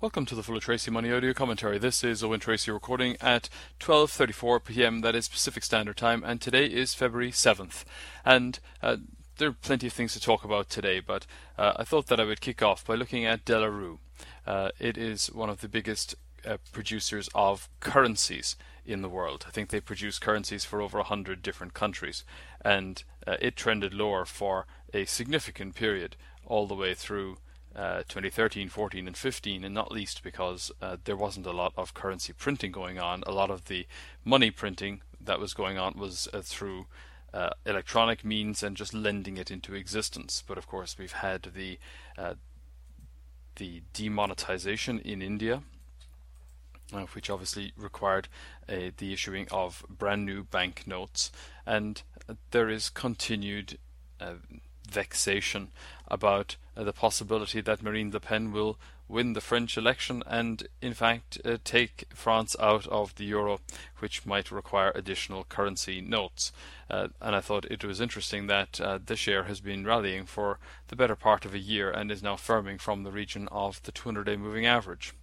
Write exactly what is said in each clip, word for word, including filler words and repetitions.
Welcome to the Full of Tracy Money audio commentary. This is Owen Tracy recording at twelve thirty-four p m, that is Pacific Standard Time, and today is February seventh. And uh, there are plenty of things to talk about today, but uh, I thought that I would kick off by looking at De La Rue. Uh, it is one of the biggest uh, producers of currencies in the world. I think they produce currencies for over one hundred different countries, and uh, it trended lower for a significant period all the way through Uh, twenty thirteen, fourteen and fifteen, and not least because uh, there wasn't a lot of currency printing going on. A lot of the money printing that was going on was uh, through uh, electronic means and just lending it into existence. But of course we've had the uh, the demonetization in India, uh, which obviously required uh, the issuing of brand new bank notes, and uh, there is continued uh, vexation about uh, the possibility that Marine Le Pen will win the French election and in fact uh, take France out of the euro, which might require additional currency notes. Uh, and I thought it was interesting that uh, the share has been rallying for the better part of a year and is now firming from the region of the two hundred day moving average.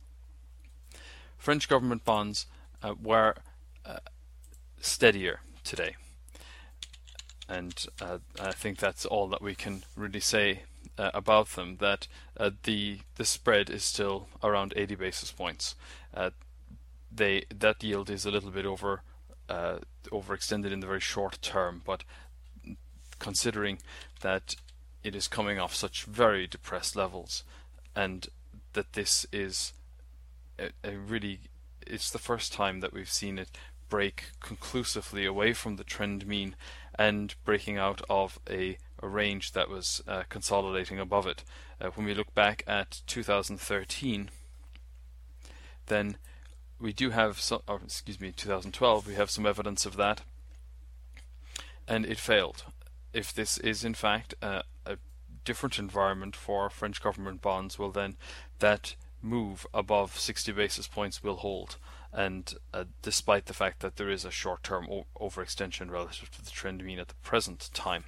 French government bonds uh, were uh, steadier today. And uh, I think that's all that we can really say uh, about them, that uh, the the spread is still around eighty basis points. Uh, they that yield is a little bit over uh, overextended in the very short term, but considering that it is coming off such very depressed levels, and that this is a, a really it's the first time that we've seen it break conclusively away from the trend mean and breaking out of a, a range that was uh, consolidating above it. Uh, when we look back at two thousand thirteen, then we do have some, or excuse me, two thousand twelve, we have some evidence of that, and it failed. If this is in fact uh, a different environment for French government bonds, well then that move above sixty basis points will hold, and uh, despite the fact that there is a short-term overextension relative to the trend mean at the present time.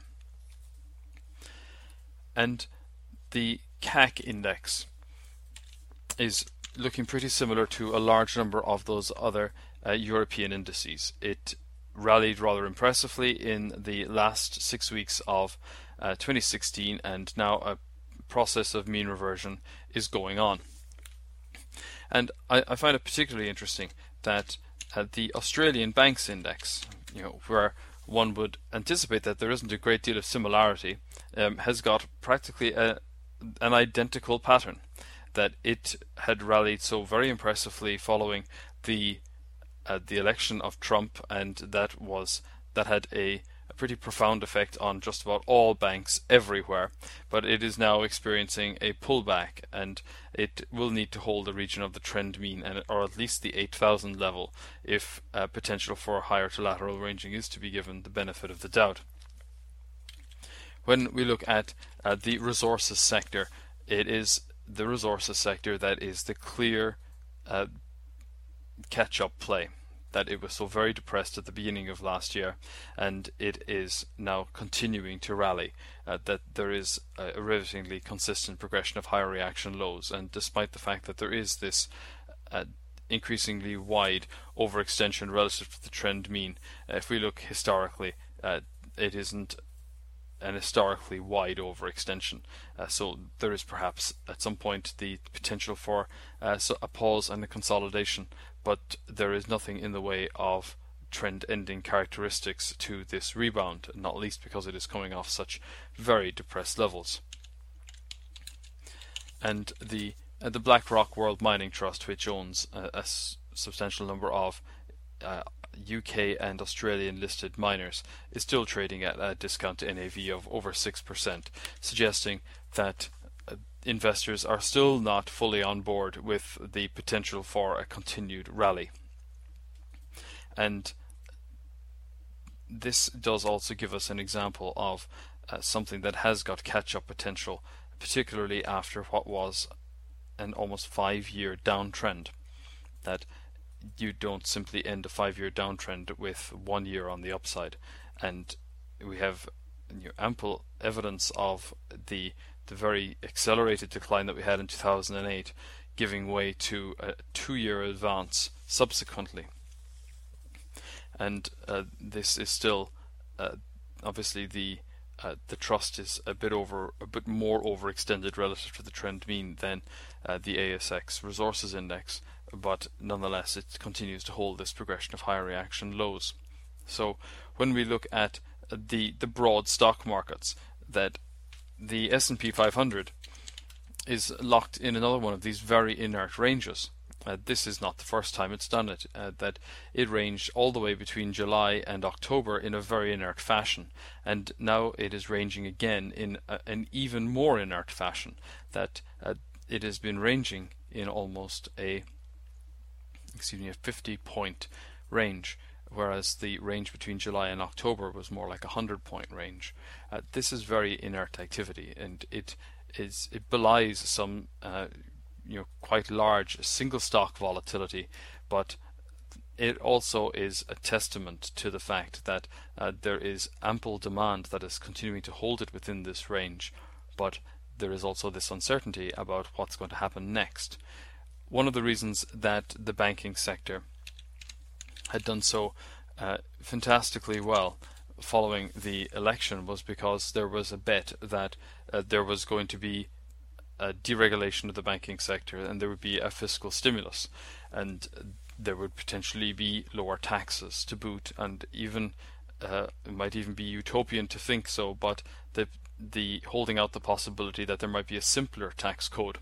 And the C A C index is looking pretty similar to a large number of those other uh, European indices. It rallied rather impressively in the last six weeks of uh, twenty sixteen, and now a process of mean reversion is going on. And I, I find it particularly interesting that uh, the Australian Banks Index, you know, where one would anticipate that there isn't a great deal of similarity, um, has got practically a, an identical pattern. That it had rallied so very impressively following the uh, the election of Trump, and that was that had a a pretty profound effect on just about all banks everywhere, but it is now experiencing a pullback, and it will need to hold the region of the trend mean, and or at least the eight thousand level, if uh, potential for higher to lateral ranging is to be given the benefit of the doubt. When we look at uh, the resources sector, it is the resources sector that is the clear uh, catch-up play. That it was so very depressed at the beginning of last year, and it is now continuing to rally, uh, that there is a rivetingly consistent progression of higher reaction lows, and despite the fact that there is this uh, increasingly wide overextension relative to the trend mean, uh, if we look historically, uh, it isn't an historically wide overextension, uh, so there is perhaps at some point the potential for uh, so a pause and a consolidation, but there is nothing in the way of trend-ending characteristics to this rebound, not least because it is coming off such very depressed levels. And the uh, the BlackRock World Mining Trust, which owns a, a s substantial number of uh, U K and Australian listed miners, is still trading at a discount to N A V of over six percent, suggesting that uh, investors are still not fully on board with the potential for a continued rally. And this does also give us an example of uh, something that has got catch-up potential, particularly after what was an almost five-year downtrend. That you don't simply end a five-year downtrend with one year on the upside, and we have you know, ample evidence of the the very accelerated decline that we had in two thousand eight giving way to a two-year advance subsequently. And uh, this is still uh, obviously the uh, the trust is a bit over a bit more overextended relative to the trend mean than uh, the A S X Resources Index, but nonetheless it continues to hold this progression of higher reaction lows. So when we look at the the broad stock markets, that the S and P five hundred is locked in another one of these very inert ranges. Uh, this is not the first time it's done it, uh, that it ranged all the way between July and October in a very inert fashion, and now it is ranging again in a, an even more inert fashion, that uh, it has been ranging in almost a excuse me a fifty point range, whereas the range between July and October was more like a one hundred point range. Uh, this is very inert activity, and it is it belies some uh, you know quite large single stock volatility, but it also is a testament to the fact that uh, there is ample demand that is continuing to hold it within this range, but there is also this uncertainty about what's going to happen next. One of the reasons that the banking sector had done so uh, fantastically well following the election was because there was a bet that uh, there was going to be a deregulation of the banking sector, and there would be a fiscal stimulus, and there would potentially be lower taxes to boot, and even uh, it might even be utopian to think so, but the the holding out the possibility that there might be a simpler tax code.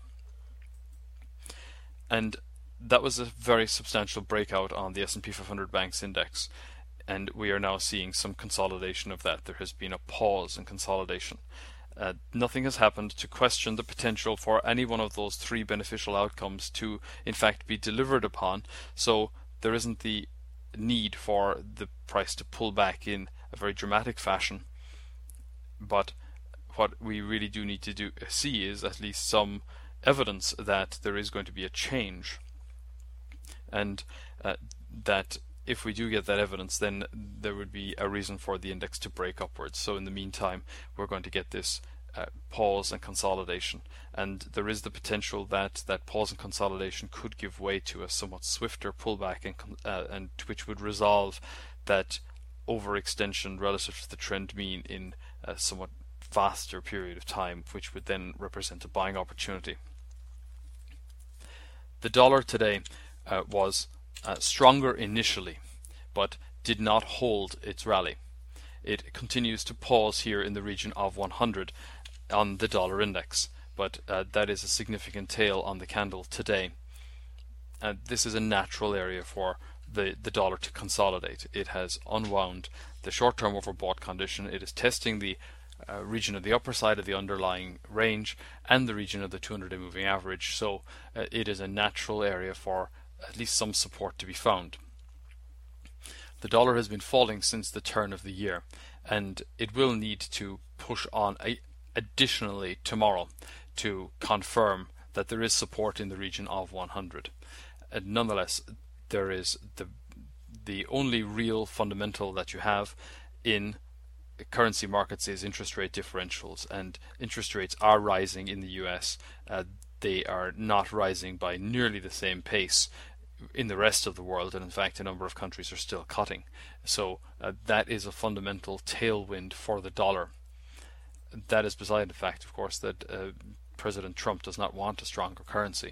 And that was a very substantial breakout on the S and P five hundred Banks Index, and we are now seeing some consolidation of that. There has been a pause in consolidation. Uh, nothing has happened to question the potential for any one of those three beneficial outcomes to in fact be delivered upon, so there isn't the need for the price to pull back in a very dramatic fashion. But what we really do need to do see is at least some evidence that there is going to be a change, and uh, that if we do get that evidence, then there would be a reason for the index to break upwards. So in the meantime, we're going to get this uh, pause and consolidation, and there is the potential that that pause and consolidation could give way to a somewhat swifter pullback, and, uh, and which would resolve that overextension relative to the trend mean in a somewhat faster period of time, which would then represent a buying opportunity. The dollar today uh, was Uh, stronger initially, but did not hold its rally. It continues to pause here in the region of one hundred on the dollar index, but uh, that is a significant tail on the candle today. And this is a natural area for the, the dollar to consolidate. It has unwound the short-term overbought condition. It is testing the uh, region of the upper side of the underlying range and the region of the two hundred day moving average, so uh, it is a natural area for at least some support to be found. The dollar has been falling since the turn of the year, and it will need to push on a, additionally tomorrow to confirm that there is support in the region of one hundred. And nonetheless, there is the the only real fundamental that you have in currency markets is interest rate differentials, and interest rates are rising in the U S. Uh, they are not rising by nearly the same pace in the rest of the world, and in fact a number of countries are still cutting. So uh, that is a fundamental tailwind for the dollar. That is beside the fact, of course, that uh, President Trump does not want a stronger currency.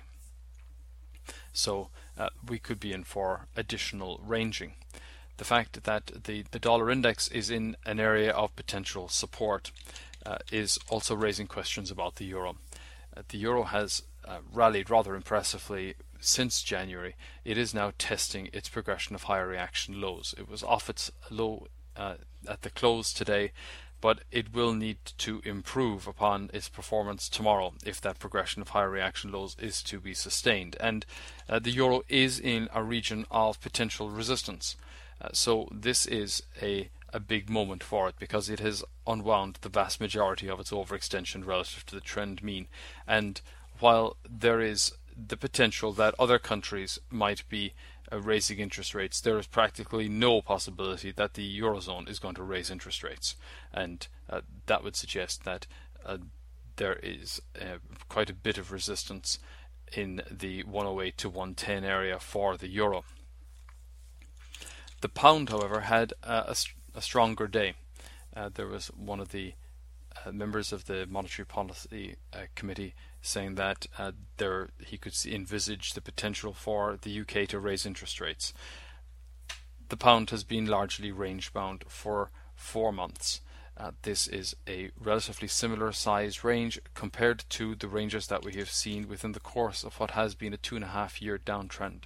So uh, we could be in for additional ranging. The fact that the, the dollar index is in an area of potential support uh, is also raising questions about the euro. Uh, the euro has uh, rallied rather impressively since January. It is now testing its progression of higher reaction lows. It was off its low uh, at the close today, but it will need to improve upon its performance tomorrow if that progression of higher reaction lows is to be sustained. And uh, the euro is in a region of potential resistance. Uh, so this is a, a big moment for it, because it has unwound the vast majority of its overextension relative to the trend mean. And while there is the potential that other countries might be uh, raising interest rates, there is practically no possibility that the Eurozone is going to raise interest rates. And uh, that would suggest that uh, there is uh, quite a bit of resistance in the one oh eight to one ten area for the euro. The pound, however, had uh, a, a stronger day. Uh, there was one of the uh, members of the Monetary Policy uh, Committee saying that uh, there he could see, envisage the potential for the U K to raise interest rates. The pound has been largely range-bound for four months. Uh, this is a relatively similar size range compared to the ranges that we have seen within the course of what has been a two and a half year downtrend.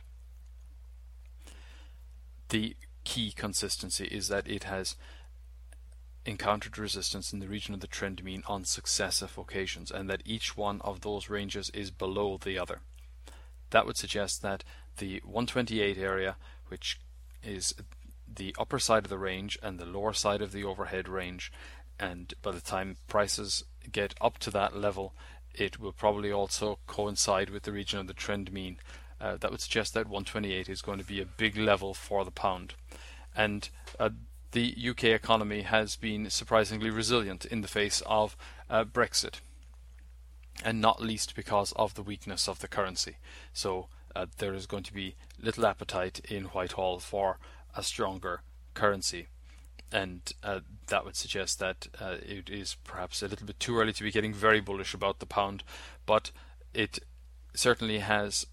The key consistency is that it has encountered resistance in the region of the trend mean on successive occasions, and that each one of those ranges is below the other. That would suggest that the one twenty-eight area, which is the upper side of the range and the lower side of the overhead range, and by the time prices get up to that level, it will probably also coincide with the region of the trend mean. Uh, that would suggest that one twenty-eight is going to be a big level for the pound. And uh, the U K economy has been surprisingly resilient in the face of uh, Brexit, and not least because of the weakness of the currency. So uh, there is going to be little appetite in Whitehall for a stronger currency, and uh, that would suggest that uh, it is perhaps a little bit too early to be getting very bullish about the pound, but it certainly has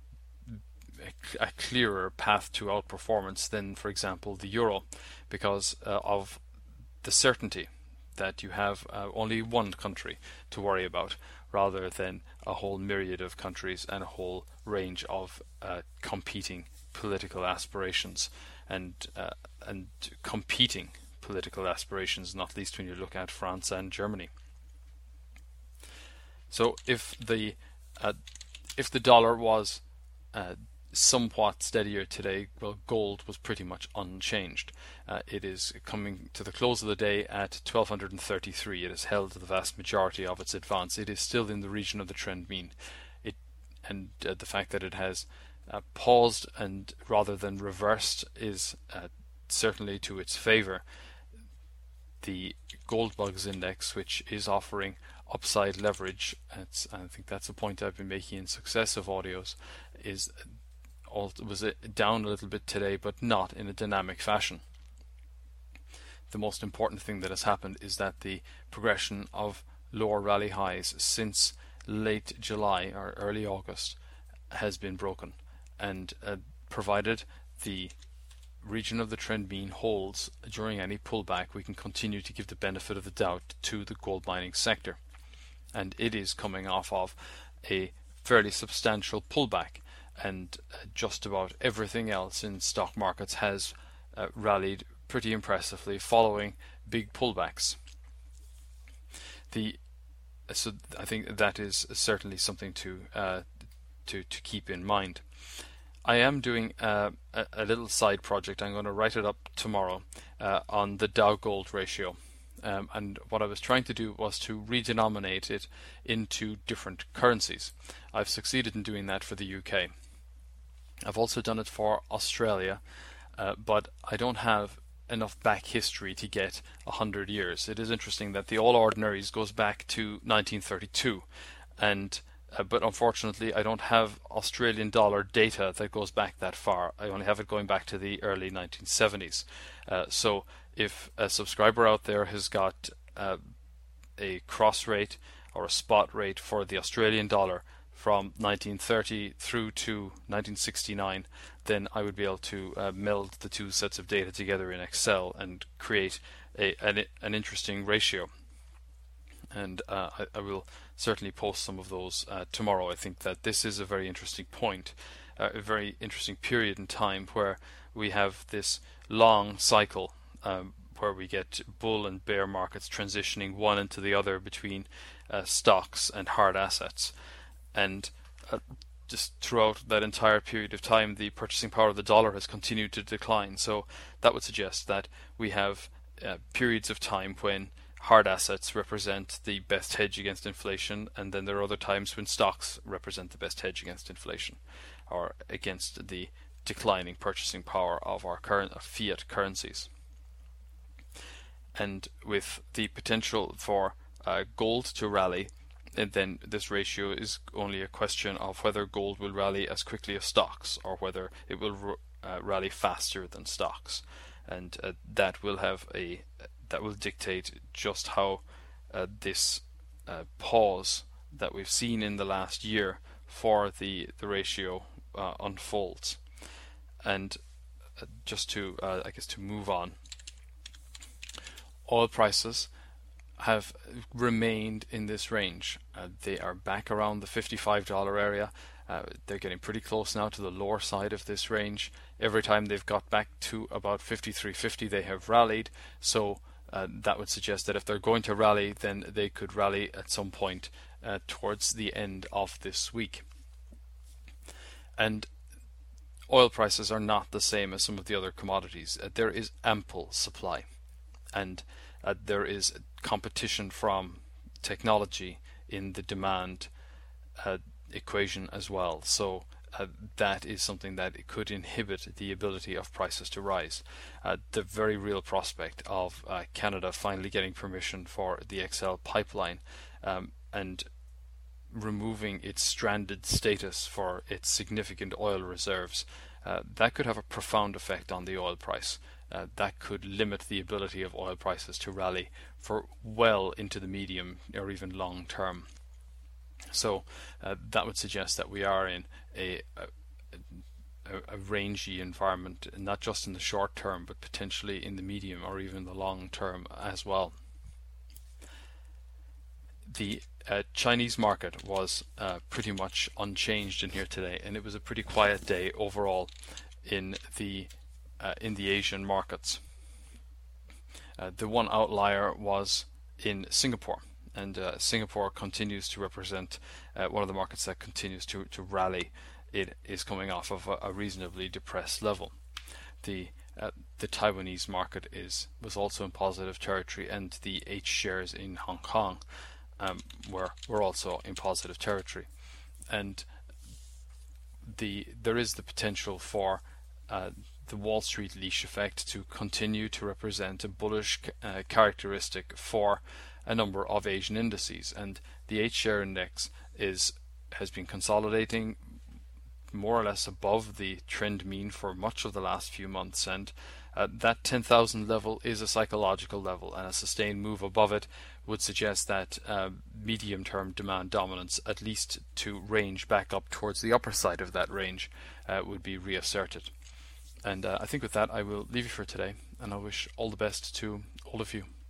a clearer path to outperformance than, for example, the euro, because uh, of the certainty that you have uh, only one country to worry about, rather than a whole myriad of countries and a whole range of uh, competing political aspirations and uh, and competing political aspirations, not least when you look at France and Germany. So if the uh, if the dollar was uh, somewhat steadier today, well, gold was pretty much unchanged. Uh, it is coming to the close of the day at twelve thirty-three. It has held the vast majority of its advance. It is still in the region of the trend mean. It and uh, the fact that it has uh, paused and rather than reversed is uh, certainly to its favor. The Gold Bugs Index, which is offering upside leverage, it's, I think that's a point I've been making in successive audios, is was down a little bit today, but not in a dynamic fashion. The most important thing that has happened is that the progression of lower rally highs since late July or early August has been broken, and uh, provided the region of the trend mean holds during any pullback, we can continue to give the benefit of the doubt to the gold mining sector, and it is coming off of a fairly substantial pullback, and uh, just about everything else in stock markets has uh, rallied pretty impressively following big pullbacks. The so I think that is certainly something to uh, to to keep in mind. I am doing uh, a, a little side project. I'm going to write it up tomorrow uh, on the Dow Gold ratio. Um, and what I was trying to do was to redenominate it into different currencies. I've succeeded in doing that for the U K. I've also done it for Australia, uh, but I don't have enough back history to get a hundred years. It is interesting that the All Ordinaries goes back to nineteen thirty-two, and uh, but unfortunately I don't have Australian dollar data that goes back that far. I only have it going back to the early nineteen seventies. Uh, so if a subscriber out there has got uh, a cross rate or a spot rate for the Australian dollar from nineteen thirty through to nineteen sixty-nine, then I would be able to uh, meld the two sets of data together in Excel and create a, an, an interesting ratio. And uh, I, I will certainly post some of those uh, tomorrow. I think that this is a very interesting point, uh, a very interesting period in time where we have this long cycle um, where we get bull and bear markets transitioning one into the other between uh, stocks and hard assets. And uh, just throughout that entire period of time, the purchasing power of the dollar has continued to decline. So that would suggest that we have uh, periods of time when hard assets represent the best hedge against inflation, and then there are other times when stocks represent the best hedge against inflation or against the declining purchasing power of our current of fiat currencies. And with the potential for uh, gold to rally, and then this ratio is only a question of whether gold will rally as quickly as stocks or whether it will uh, rally faster than stocks, and uh, that will have a that will dictate just how uh, this uh, pause that we've seen in the last year for the the ratio uh, unfolds. And uh, just to uh, I guess to move on, oil prices have remained in this range. Uh, they are back around the fifty-five dollar area. Uh, they're getting pretty close now to the lower side of this range. Every time they've got back to about fifty-three fifty, they have rallied. So uh, that would suggest that if they're going to rally, then they could rally at some point uh, towards the end of this week. And oil prices are not the same as some of the other commodities. Uh, there is ample supply, and uh, there is competition from technology in the demand uh, equation as well. So uh, that is something that it could inhibit the ability of prices to rise. Uh, the very real prospect of uh, Canada finally getting permission for the X L pipeline um, and removing its stranded status for its significant oil reserves, uh, that could have a profound effect on the oil price. Uh, that could limit the ability of oil prices to rally for well into the medium or even long term. So uh, that would suggest that we are in a, a, a rangy environment, not just in the short term, but potentially in the medium or even the long term as well. The uh, Chinese market was uh, pretty much unchanged in here today, and it was a pretty quiet day overall in the uh, in the Asian markets. Uh, the one outlier was in Singapore, and uh, Singapore continues to represent uh, one of the markets that continues to, to rally. It is coming off of a, a reasonably depressed level. The uh, the Taiwanese market is was also in positive territory, and the H shares in Hong Kong um, were were also in positive territory. And the there is the potential for uh, the Wall Street leash effect to continue to represent a bullish uh, characteristic for a number of Asian indices, and the H share index is has been consolidating more or less above the trend mean for much of the last few months, and uh, that ten thousand level is a psychological level, and a sustained move above it would suggest that uh, medium-term demand dominance, at least to range back up towards the upper side of that range, uh, would be reasserted. And uh, I think with that I will leave you for today, and I wish all the best to all of you.